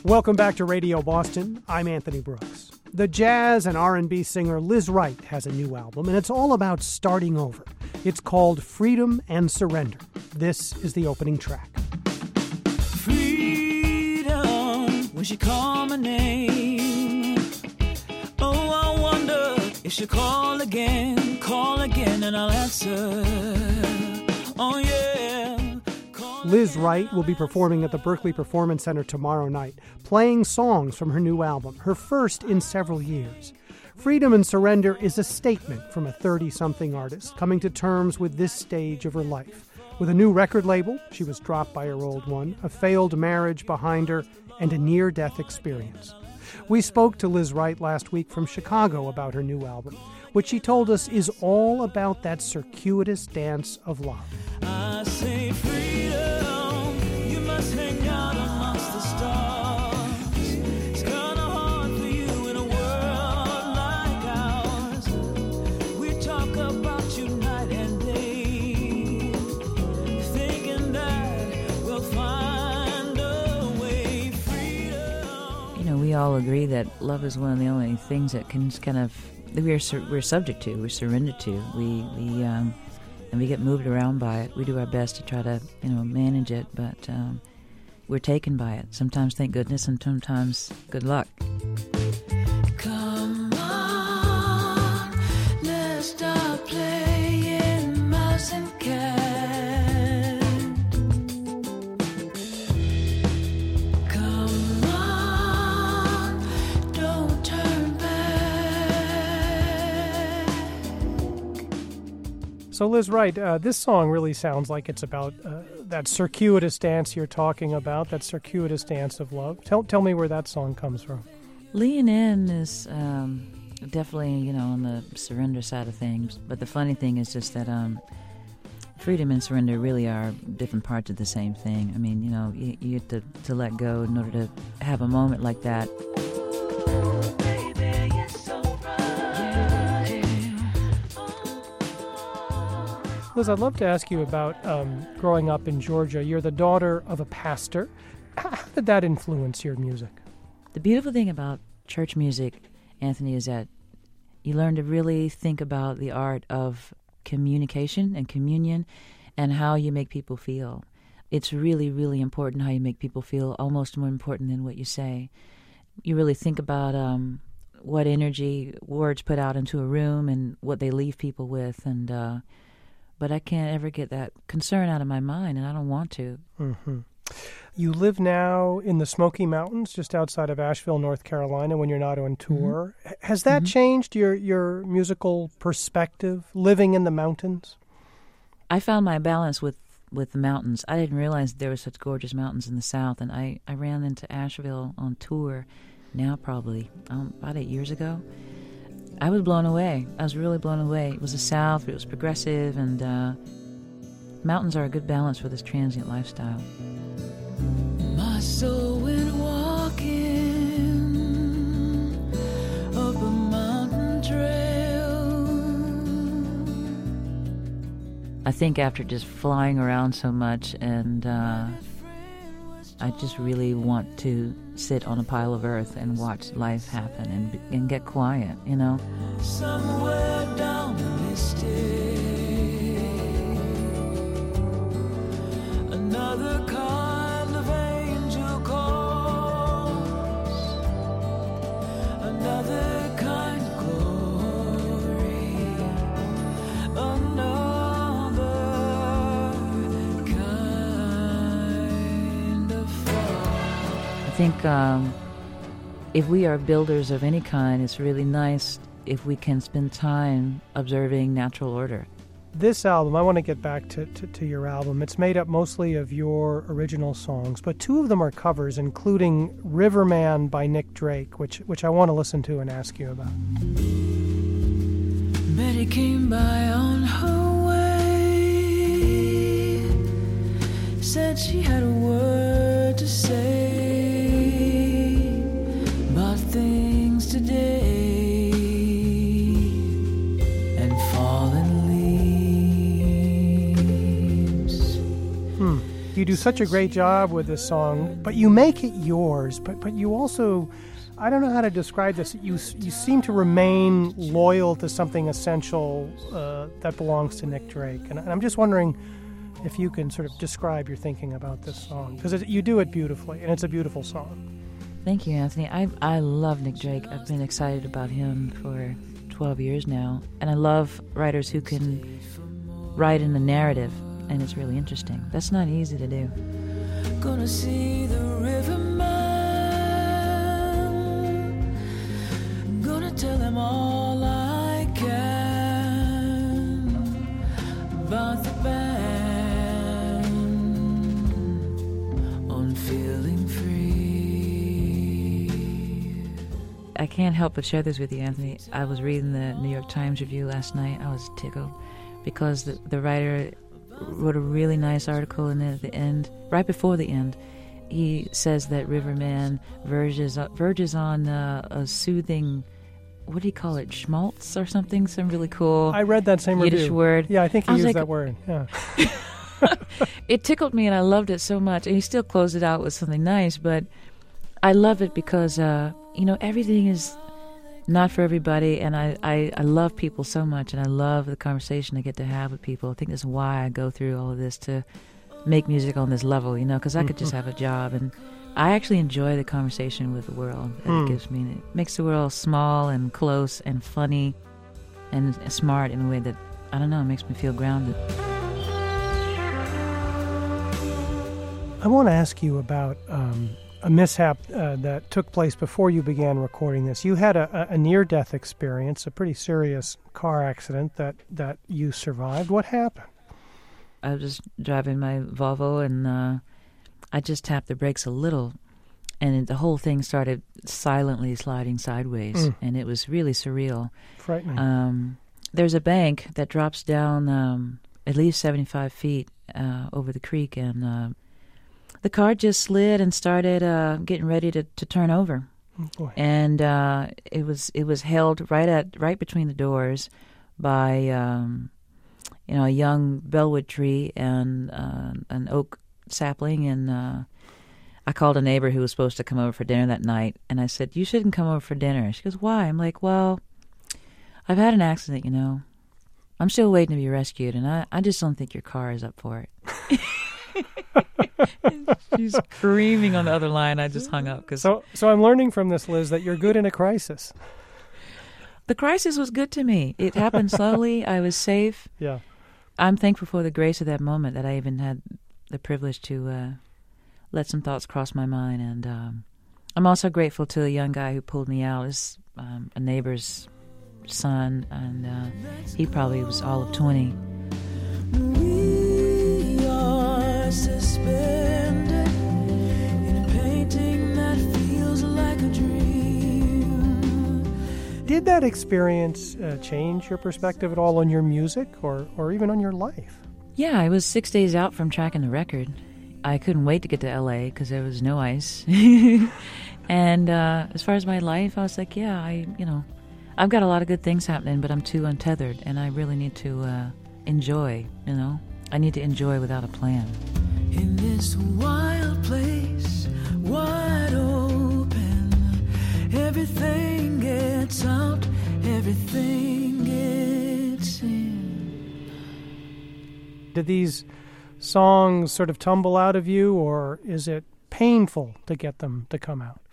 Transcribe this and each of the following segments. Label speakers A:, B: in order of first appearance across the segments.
A: Welcome back to Radio Boston. I'm Anthony Brooks. The jazz and R&B singer Liz Wright has a new album, and it's all about starting over. It's called Freedom and Surrender. This is the opening track.
B: Freedom, when she call my name. Oh, I wonder if she'll call again, and I'll answer. Oh, yeah.
A: Liz Wright will be performing at the Berkeley Performance Center tomorrow night, playing songs from her new album, her first in several years. Freedom and Surrender is a statement from a 30-something artist coming to terms with this stage of her life. With a new record label, she was dropped by her old one, a failed marriage behind her, and a near-death experience. We spoke to Liz Wright last week from Chicago about her new album, which she told us is all about that circuitous dance of love.
B: I say freedom, you must hang out amongst the stars. It's kind of hard for you in a world like ours. We talk about you night and day, thinking that we'll find a way. Freedom.
C: You know, we all agree that love is one of the only things that can kind of we're subject to, we're surrendered to. And we get moved around by it. We do our best to try to, manage it, but we're taken by it. Sometimes thank goodness, and sometimes good luck.
B: Come on, let's stop playing mouse and cat. Come on, don't turn back.
A: So Liz Wright, this song really sounds like it's about that circuitous dance you're talking about, that circuitous dance of love. Tell me where that song comes from.
C: Lean In is definitely, on the surrender side of things. But the funny thing is just that freedom and surrender really are different parts of the same thing. I mean, you have to let go in order to have a moment like that.
A: Liz, I'd love to ask you about growing up in Georgia. You're the daughter of a pastor. How did that influence your music?
C: The beautiful thing about church music, Anthony, is that you learn to really think about the art of communication and communion and how you make people feel. It's really, really important how you make people feel, almost more important than what you say. You really think about what energy words put out into a room and what they leave people with, and but I can't ever get that concern out of my mind, and I don't want to.
A: Mm-hmm. You live now in the Smoky Mountains, just outside of Asheville, North Carolina, when you're not on tour. Mm-hmm. Has that changed your musical perspective, living in the mountains?
C: I found my balance with the mountains. I didn't realize there were such gorgeous mountains in the South, and I ran into Asheville on tour now probably about 8 years ago. I was blown away. I was really blown away. It was the South, it was progressive, and mountains are a good balance for this transient lifestyle.
B: My soul went walking up a mountain trail.
C: I think after just flying around so much, and I just really want to sit on a pile of earth and watch life happen and get quiet,
B: Somewhere down the mystic, another kind of angel calls, another kind of glory, another kind of fall.
C: I think if we are builders of any kind, it's really nice if we can spend time observing natural order.
A: This album, I want to get back to your album. It's made up mostly of your original songs, but two of them are covers, including Riverman by Nick Drake, which I want to listen to and ask you about.
B: Betty came by on her way, said she had a word to say about things today and fallen leaves.
A: Do you do such a great job with this song, but you make it yours. But you also, I don't know how to describe this. You seem to remain loyal to something essential that belongs to Nick Drake. And I'm just wondering if you can sort of describe your thinking about this song, because you do it beautifully, and it's a beautiful song.
C: Thank you, Anthony. I love Nick Drake. I've been excited about him for 12 years now. And I love writers who can write in the narrative, and it's really interesting. That's not easy to do.
B: Gonna see the river man. Gonna tell them all I can about the band on Feeling Free.
C: I can't help but share this with you, Anthony. I was reading the New York Times review last night. I was tickled because the writer wrote a really nice article, and then at the end, right before the end, he says that Riverman verges on a soothing, what do you call it, schmaltz or something? Some really cool
A: I read that same
C: Yiddish
A: review.
C: word.
A: Yeah, I think he
C: I was
A: used
C: like,
A: that word. Yeah.
C: It tickled me, and I loved it so much. And he still closed it out with something nice, but I love it because, everything is not for everybody, and I love people so much, and I love the conversation I get to have with people. I think that's why I go through all of this, to make music on this level, because I could just have a job, and I actually enjoy the conversation with the world that it gives me. It makes the world small and close and funny and smart in a way that, I don't know, makes me feel grounded.
A: I want to ask you about a mishap that took place before you began recording this. You had a near-death experience, a pretty serious car accident that you survived. What happened?
C: I was just driving my Volvo, and I just tapped the brakes a little, and the whole thing started silently sliding sideways, and it was really surreal.
A: Frightening.
C: There's a bank that drops down at least 75 feet over the creek, and the car just slid and started getting ready to turn over.
A: Oh, boy.
C: And it was held right between the doors by a young bellwood tree and an oak sapling. And I called a neighbor who was supposed to come over for dinner that night, and I said, "You shouldn't come over for dinner." She goes, "Why?" I'm like, "Well, I've had an accident, I'm still waiting to be rescued, and I just don't think your car is up for it." She's screaming on the other line. I just hung up.
A: So I'm learning from this, Liz, that you're good in a crisis.
C: The crisis was good to me. It happened slowly. I was safe.
A: Yeah.
C: I'm thankful for the grace of that moment, that I even had the privilege to let some thoughts cross my mind. And I'm also grateful to a young guy who pulled me out. It's a neighbor's son, and he probably was all of 20.
B: We are suspended in a painting that feels like a dream.
A: Did that experience change your perspective at all on your music or even on your life?
C: Yeah, I was 6 days out from tracking the record. I couldn't wait to get to L.A. because there was no ice. And as far as my life, I was like, yeah, I've got a lot of good things happening, but I'm too untethered, and I really need to enjoy, I need to enjoy without a plan.
B: In this wild place, wide open, everything gets out, everything gets in.
A: Did these songs sort of tumble out of you, or is it painful to get them to come out?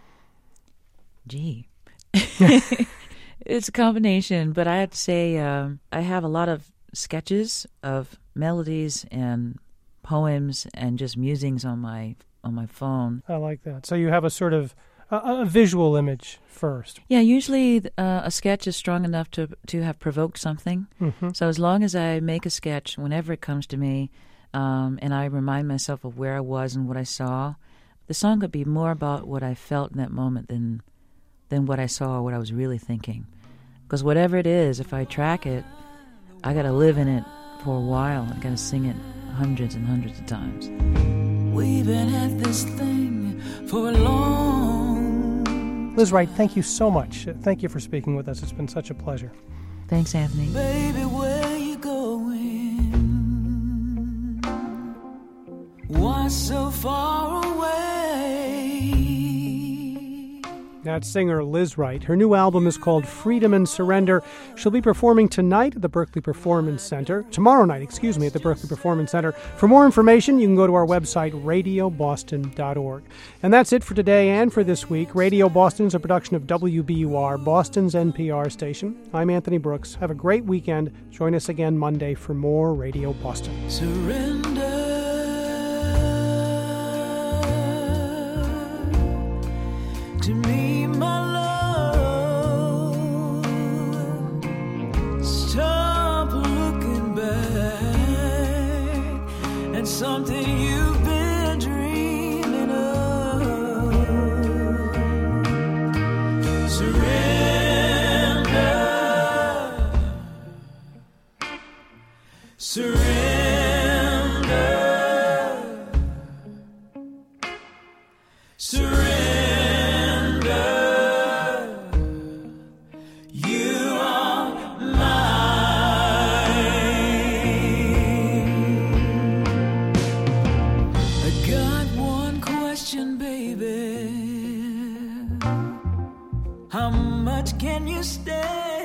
C: Gee. It's a combination, but I have to say I have a lot of sketches of melodies and poems and just musings on my phone.
A: I like that. So you have a sort of a visual image first.
C: Yeah, usually a sketch is strong enough to have provoked something.
A: Mm-hmm.
C: So as long as I make a sketch whenever it comes to me, and I remind myself of where I was and what I saw, the song could be more about what I felt in that moment than what I saw or what I was really thinking. Because whatever it is, if I track it, I got to live in it for a while. I got to sing it hundreds and hundreds of times.
B: We've been at this thing for a long.
A: Liz Wright, thank you so much. Thank you for speaking with us. It's been such a pleasure.
C: Thanks, Anthony.
B: Baby, where you going? so far away.
A: That's singer Liz Wright. Her new album is called Freedom and Surrender. She'll be performing tonight at the Berkeley Performance Center. Tomorrow night, at the Berkeley Performance Center. For more information, you can go to our website, radioboston.org. And that's it for today and for this week. Radio Boston is a production of WBUR, Boston's NPR station. I'm Anthony Brooks. Have a great weekend. Join us again Monday for more Radio Boston.
B: Surrender to me, my love. Stop looking back at something you've been dreaming of. Surrender. Surrender. Surrender. How much can you stay?